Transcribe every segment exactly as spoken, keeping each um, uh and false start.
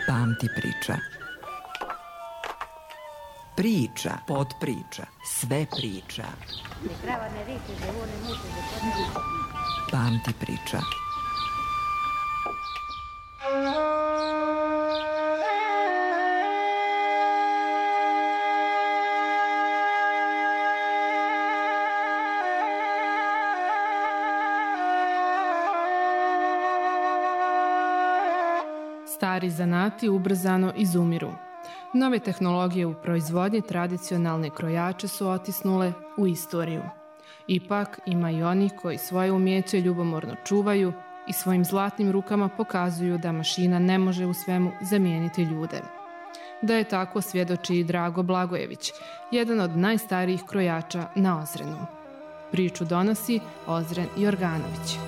Pamti priča. Priča, podpriča, sve priča. Pamti priča. Stari zanati ubrzano izumiru. Nove tehnologije u proizvodnji tradicionalne krojače su otisnule u istoriju. Ipak ima i onih koji svoje umijeće ljubomorno čuvaju i svojim zlatnim rukama pokazuju da mašina ne može u svemu zamijeniti ljude. Da je tako svjedoči i Drago Blagojević, jedan od najstarijih krojača na Ozrenu. Priču donosi Ozren Jorganović.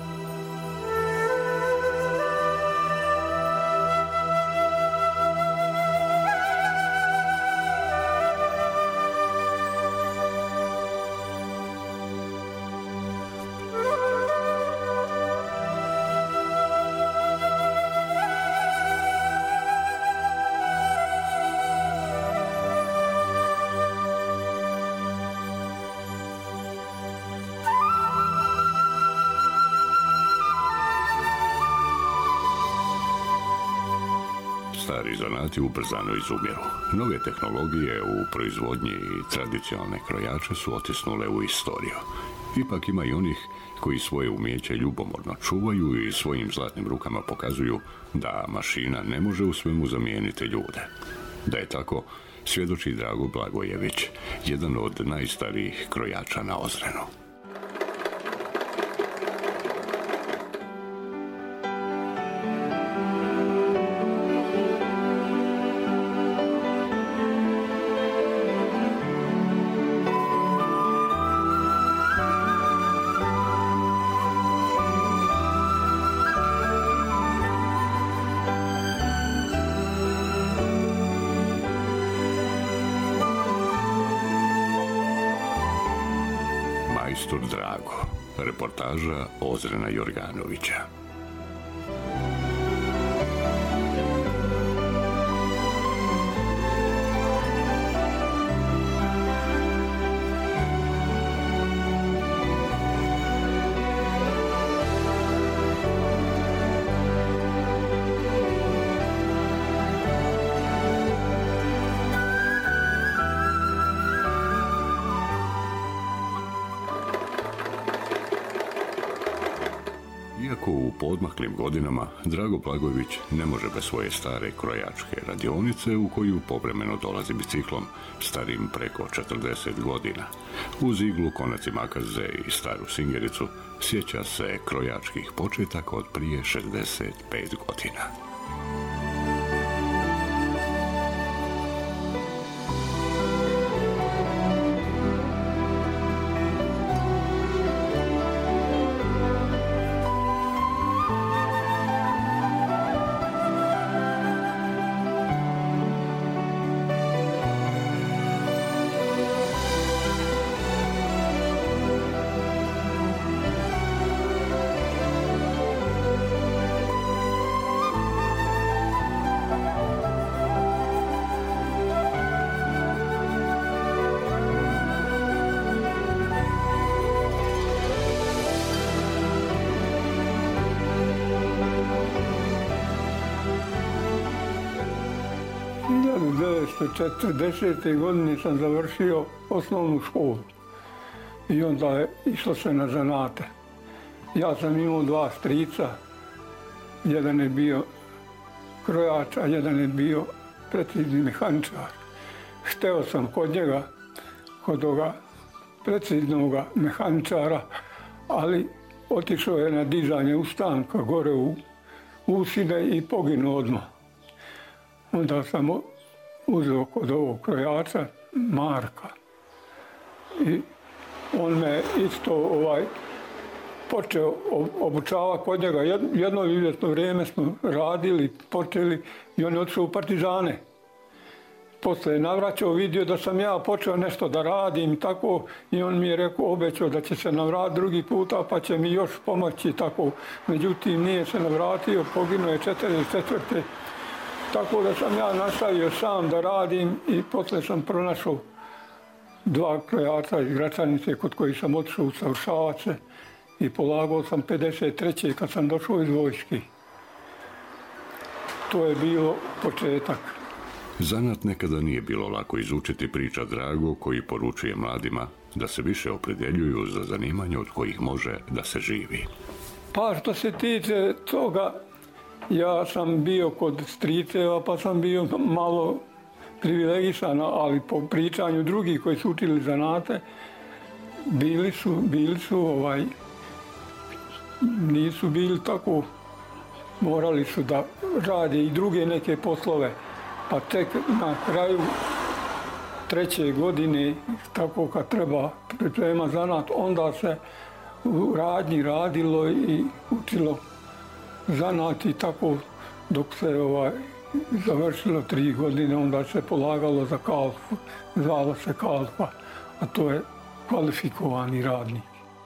Stari zanati ubrzano izumiru. Nove tehnologije u proizvodnji tradicionalne krojače su otisnule u istoriju. Ipak ima i onih koji svoje umijeće ljubomorno čuvaju i svojim zlatnim rukama pokazuju da mašina ne može u svemu zamijeniti ljude. Da je tako, svjedoči Drago Blagojević, jedan od najstarijih krojača na Ozrenu. Majstor Drago. Reportaža Ozrena Jorganovića. Iako u poodmaklim godinama, Drago Blagojević ne može bez svoje stare krojačke radionice u koju povremeno dolazi biciklom starim preko četrdeset godina. Uz iglu, konac i makaze i staru singericu sjeća se krojačkih početaka od prije šezdeset pet godina. hiljadu devetsto četrdesete. godine sam završio osnovnu školu i onda je išlo se na zanate. Ja sam imao dva strica, jedan je bio krojač, a jedan je bio precizni mehaničar. Hteo sam kod njega, kod toga preciznog mehaničara, ali otišao je na dizanje ustanka gore u Usine i poginuo odmah. Onda sam uzeo kod ovog krojača Marka i on me isto ovaj, počeo obučavati kod njega. Jedno izvjesno vrijeme smo radili, počeli i on je otišao u partizane. Posle je navraćao, vidio da sam ja počeo nešto da radim tako i on mi je rekao, obećao da će se navratiti drugi puta pa će mi još pomoći tako. Međutim, nije se navratio, poginuo je četrdeset četvrte. Tako da sam ja nastavio sam da radim i poslije sam pronašao dva krojača iz Gračanice kod kojih sam otišao usavršavati se i polagao sam pedeset treće kad sam došao iz vojske. To je bilo početak. Zanat nekada nije bilo lako izučiti, priča Drago, koji poručuje mladima da se više opredjeljuju za zanimanje od kojih može da se živi. Pa što se tiče toga, ja sam bio kod striceva pa sam bio malo privilegisan, ali po pričanju drugih koji su učili zanate, bili su, bili su ovaj, nisu bili tako, morali su da rade i druge neke poslove. Pa tek na kraju treće godine, tako kad treba priprema zanat, onda se u radnji radilo i učilo zanat i tako dok se ovaj, završilo tri godine, onda se polagalo za kalfu, zvala se kalfa, a to je kvalifikovani radnik.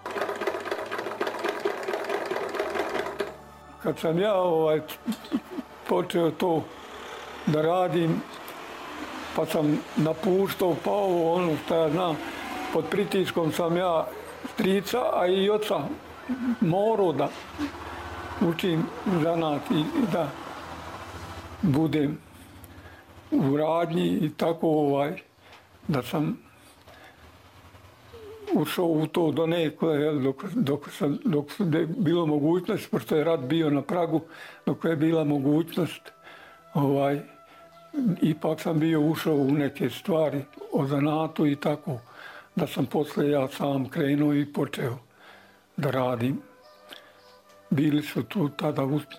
Kad sam ja ovaj, počeo to da radim, pa sam napuštao, pa ovo ono što ja znam, pod pritiskom sam ja strica, a i oca morao da učim zanat i da budem u radnji i tako ovaj, da sam ušao u to donekle, dok, dok, sam, dok je bilo mogućnost, pošto je rat bio na pragu, dok je bila mogućnost, ovaj, ipak sam bio ušao u neke stvari o zanatu i tako, da sam poslije ja sam krenuo i počeo da radim. Bili su tu tada,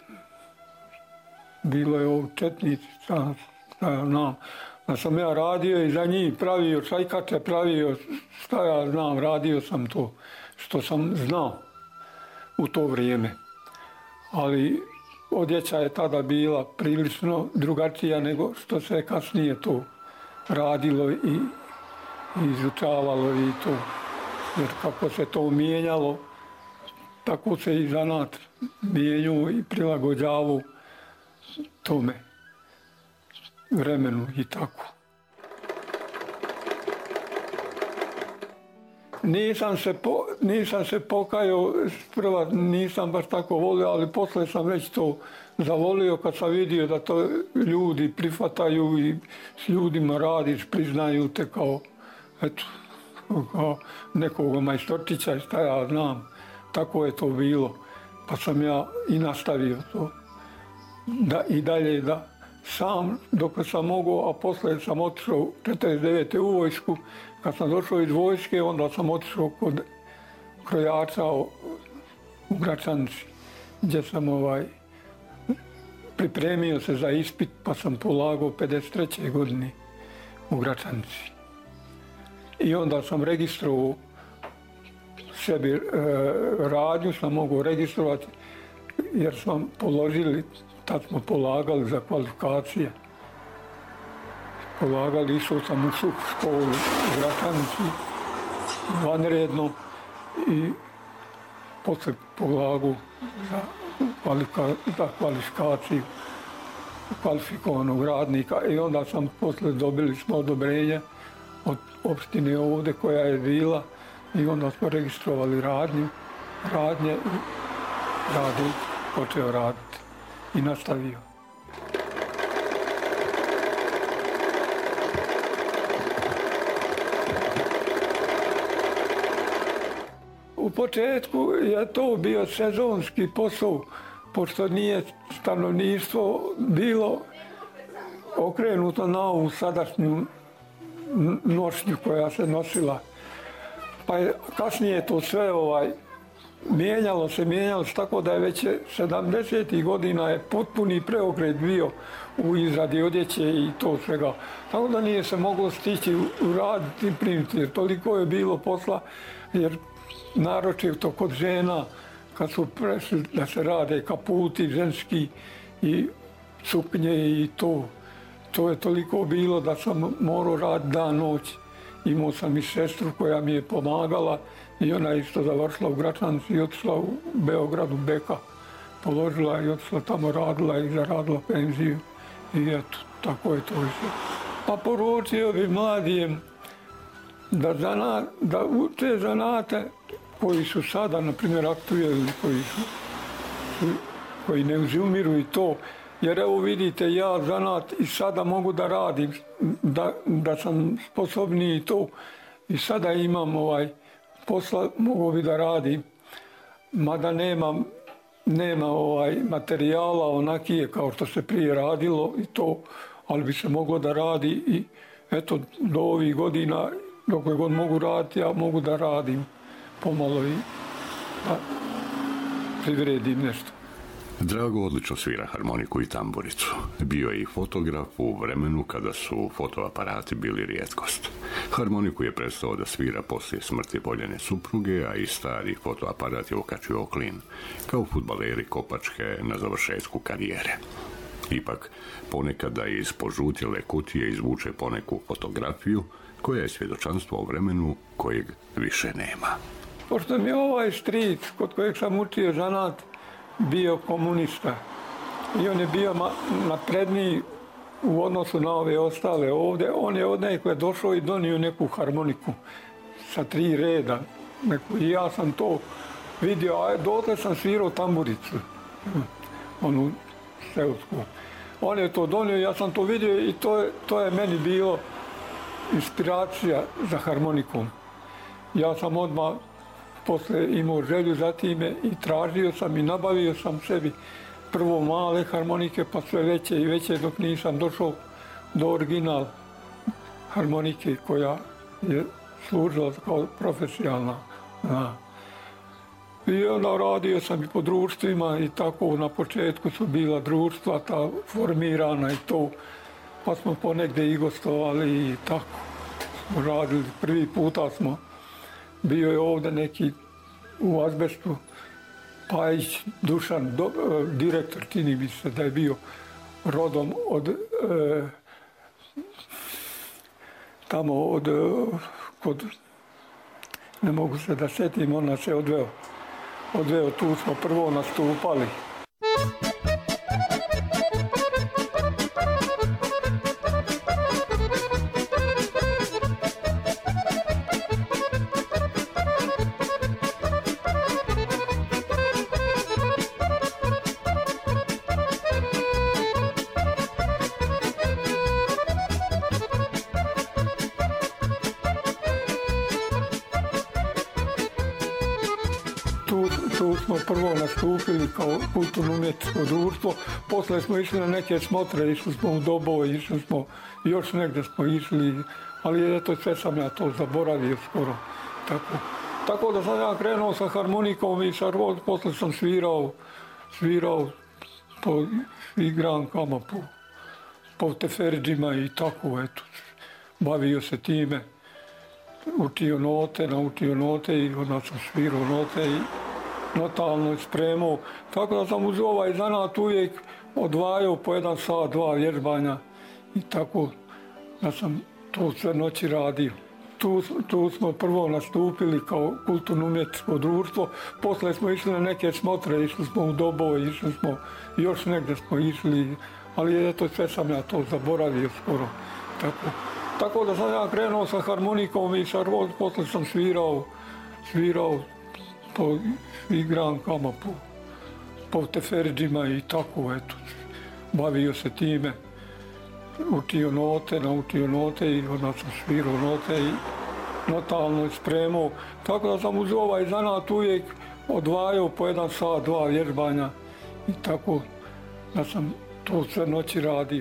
bilo je ovo četnici, šta, šta znam, da sam ja radio i za njih pravio šajkače, pravio šta ja znam, radio sam to što sam znao u to vrijeme. Ali odjeća je tada bila prilično drugačija nego što se kasnije to radilo i, i izučavalo i to. Jer kako se to mijenjalo, tako se i zanat mijenjao i prilagođavao tome vremenu i tako. Nisam se, po, nisam se pokajao, prva nisam baš tako volio, ali poslije sam već to zavolio kad sam vidio da to ljudi prihvataju i s ljudima radiš, priznaju te kao, eto, kao nekog majstorčića i šta ja znam. Tako je to bilo, pa sam ja i nastavio to da, i dalje da sam dok sam mogao, a poslije sam otišao četrdeset devete u vojsku. Kad sam došao iz vojske, onda sam otišao kod krojača u Gračanici, gdje sam ovaj, pripremio se za ispit, pa sam polagao pedeset treće godine u Gračanici. I onda sam registrovao sebi e, radnju, sam mogao registrovati, jer smo položili, tad smo polagali za kvalifikacije. Polagali, išao sam u suh školu u Gračanici, vanredno, i poslije polagao za, kvalifika, za kvalifikaciju kvalifikovanog radnika. I onda sam poslije dobili smo odobrenje od opštine ovdje koja je bila, i onda smo registrovali radnju, radnje i radio, počeo raditi i nastavio. U početku je to bio sezonski posao, pošto nije stanovništvo bilo okrenuto na ovu sadašnju nošnju koja se nosila. Pa je kasnije to sve ovaj, mijenjalo se, mijenjalo se, tako da je već sedamdesetih godina je potpuni preokret bio u izradi odjeće i to svega. Tako da nije se moglo stići uraditi i primiti, jer toliko je bilo posla, jer naročito kod žena, kad su prešli da se rade kaputi ženski i suknje i to, to je toliko bilo da sam morao raditi dan noć. Imao sam i sestru koja mi je pomagala i ona je isto završila u Gračanici i otišla u Beogradu Beka. Položila i otišla tamo, radila i zaradila penziju I eto, tako je to išlo. Pa poručio bi mladijem da, zana, da uče zanate koji su sada, na primjer, aktuelni, koji, su, koji ne uzumiru i to. Jer evo vidite, ja zanat i sada mogu da radim, da, da sam sposobniji i to. I sada imam ovaj posla, mogu bi da radim, mada nemam, nema ovaj materijala onakije kao što se prije radilo i to, ali bi se moglo da radi i eto, do ovih godina, dok god mogu raditi, ja mogu da radim pomalo i da privredim nešto. Drago odlično svira harmoniku i tamburicu. Bio je i fotograf u vremenu kada su fotoaparati bili rijetkost. Harmoniku je prestao da svira poslije smrti voljene supruge, a i stari fotoaparat je okačio o klin, kao fudbaleri Kopačke na završetku karijere. Ipak, ponekada iz požutjele kutije izvuče poneku fotografiju, koja je svjedočanstvo o vremenu kojeg više nema. Pošto mi je ovaj stric kod kojeg sam učio zanat bio komunista i on je bio napredniji u odnosu na ove ostale ovdje, on je od nekog došao i donio neku harmoniku sa tri reda. Neku, i ja sam to vidio, a dotle sam svirao tamburicu, onu seosku. On je to donio, ja sam to vidio i to je, to je meni bilo inspiracija za harmonikom. Ja sam odmah posle imao želju za time i tražio sam i nabavio sam sebi prvo male harmonike, pa sve veće i veće dok nisam došao do original harmonike koja je služila kao profesionalna. I onda radio sam i po društvima i tako na početku su bila društva ta formirana i to, pa smo ponegdje i gostovali i tako smo radili. Prvi puta smo, bio je ovdje neki u Azbestu Pajić Dušan, do, direktor, čini mi se da je bio rodom od e, tamo od, kod, ne mogu se da sjetim, on nas je odveo, odveo, tu smo prvo nastupali. Tu smo prvo nastupili kao kulturno-umjetničko društvo, posle smo išli na neke smotre, išli smo u Dobovo, išli smo, još negdje smo išli, ali eto sve sam ja to zaboravio skoro. Tako, tako da sam ja krenuo sa harmonikom i sa rod, posle sam svirao, svirao po igrankama, po, po teferđima i tako, eto, bavio se time, učio note, naučio note i onda sam svirao note i notalno spremao. Tako da sam uz ovaj zanat uvijek odvajao po jedan sat, dva vježbanja i tako da sam to sve noći radio. Tu, tu smo prvo nastupili kao kulturno-umjetničko društvo, posle smo išli na neke smotre, išli smo u Dobovo, išli smo, još negdje smo išli, ali eto sve sam ja to zaboravio skoro. Tako, tako da sam ja krenuo sa harmonikom i sa rod, posle sam svirao, svirao po igrankama, po, po teferđima i tako, eto, bavio se time, učio note, naučio note i onda sam svirao note i notalno spremao. Tako da sam uz ovaj zanat uvijek odvajao po jedan sat, dva vježbanja i tako da sam to sve noći radio.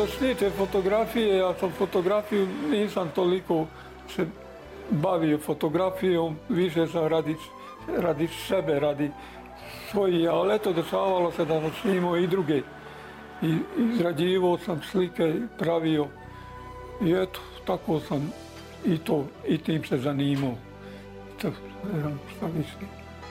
što se tiče fotografije, ja sam fotografiju nisam toliko se bavio fotografijom, više sam radi, radi sebe, radi svoji, ali eto dešavalo se da sam snimao i druge. I izrađivao sam slike, pravio i eto, tako sam i to, i tim se zanimao. To, ne znam šta mislim.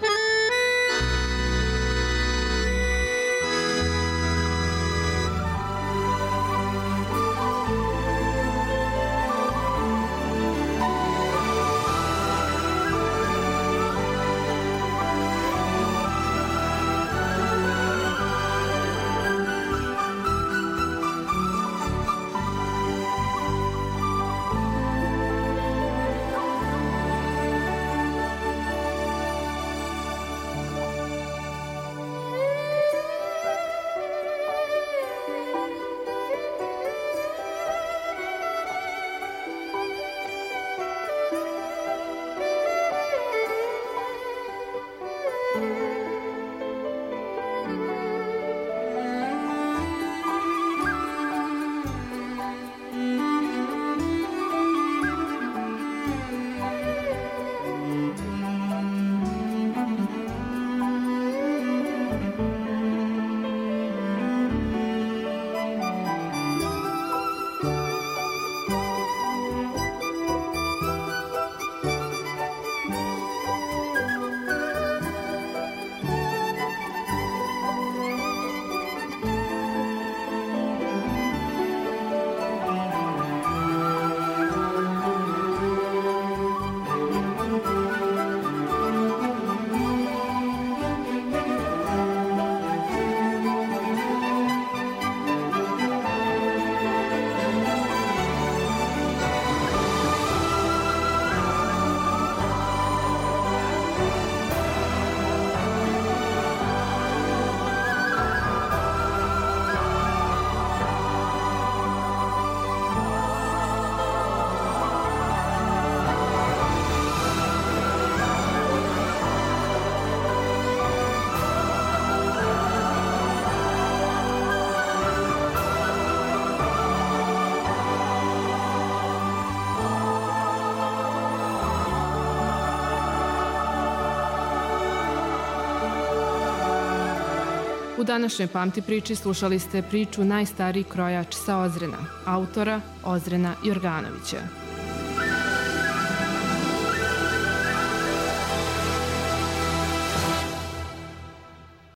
U današnjoj Pamti priči slušali ste priču Najstariji krojač sa Ozrena, autora Ozrena Jorganovića.